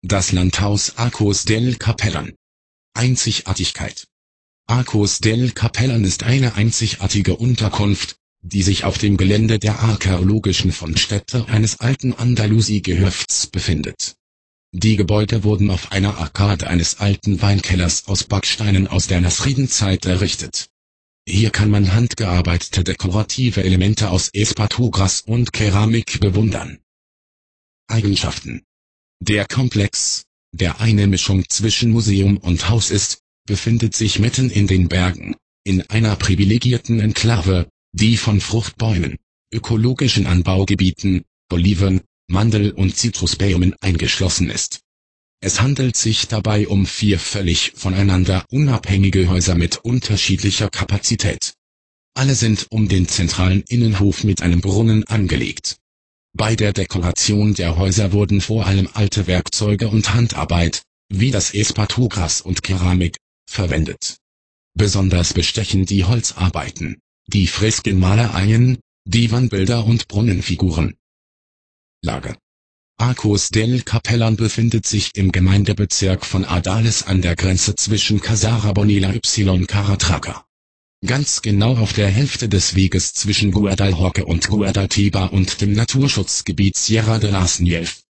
Das Landhaus Arcos del Capellan. Einzigartigkeit. Arcos del Capellan ist eine einzigartige Unterkunft, die sich auf dem Gelände der archäologischen Fundstätte eines alten Andalusie-Gehöfts befindet. Die Gebäude wurden auf einer Arkade eines alten Weinkellers aus Backsteinen aus der Nasridenzeit errichtet. Hier kann man handgearbeitete dekorative Elemente aus Espatogras und Keramik bewundern. Eigenschaften. Der Komplex, der eine Mischung zwischen Museum und Haus ist, befindet sich mitten in den Bergen, in einer privilegierten Enklave, die von Fruchtbäumen, ökologischen Anbaugebieten, Oliven, Mandel- und Zitrusbäumen eingeschlossen ist. Es handelt sich dabei um 4 völlig voneinander unabhängige Häuser mit unterschiedlicher Kapazität. Alle sind um den zentralen Innenhof mit einem Brunnen angelegt. Bei der Dekoration der Häuser wurden vor allem alte Werkzeuge und Handarbeit, wie das Espatogras und Keramik, verwendet. Besonders bestechen die Holzarbeiten, die Freskenmalereien, die Wandbilder und Brunnenfiguren. Lage. Arcos del Capellan befindet sich im Gemeindebezirk von Adales an der Grenze zwischen Casarabonela y Caratraca. Ganz genau auf der Hälfte des Weges zwischen Guadalhorce und Guadaltiba und dem Naturschutzgebiet Sierra de las Nieves.